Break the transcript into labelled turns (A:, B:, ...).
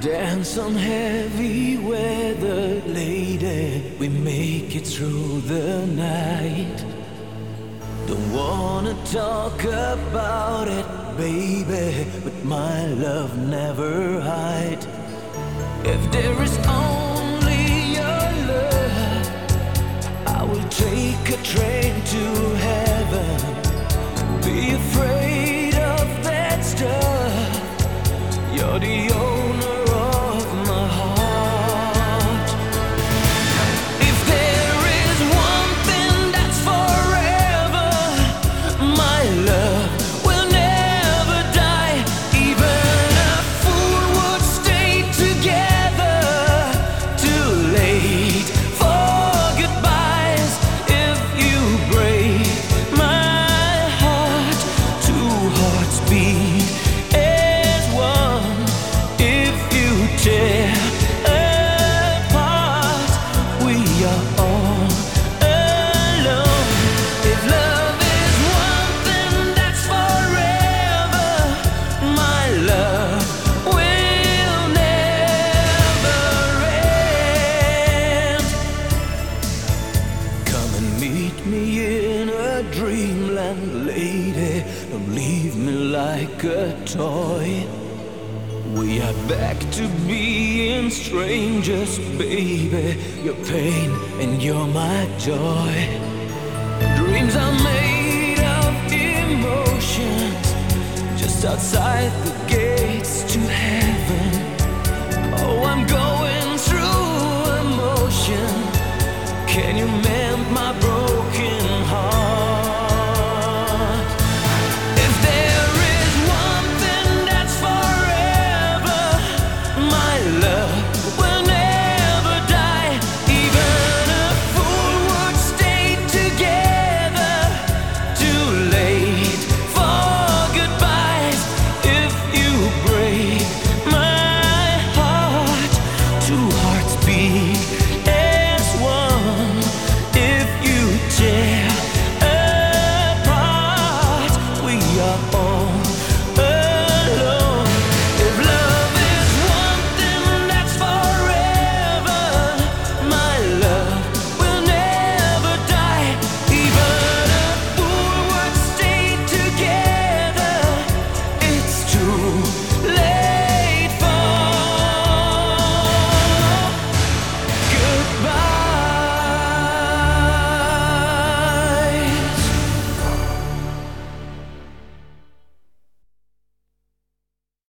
A: Dance on heavy weather, lady. We make it through the night. Don't wanna talk about it, baby, but my love never hide. If there is only your love, I will take a train to heaven. Be afraid of that stuff. You're the owner of my heart. If there is one thing that's forever, my love will never die. Even a fool would stay together. Too late for goodbyes. If you break my heart, two hearts beat as one. If you tear apart, we are all alone. If love is one thing that's forever, my love will never end. Come and meet me in a dreamland, lady. Don't leave me like a toy. We are back to being strangers, baby. Your pain and you're my joy. Dreams are made of emotions, just outside the gates to heaven. Oh, I'm going through emotion. Can you mend my broken heart? If there is one thing that's forever, my love will never die. Even a fool would stay together. Too late for goodbyes. If you break my heart, two hearts beat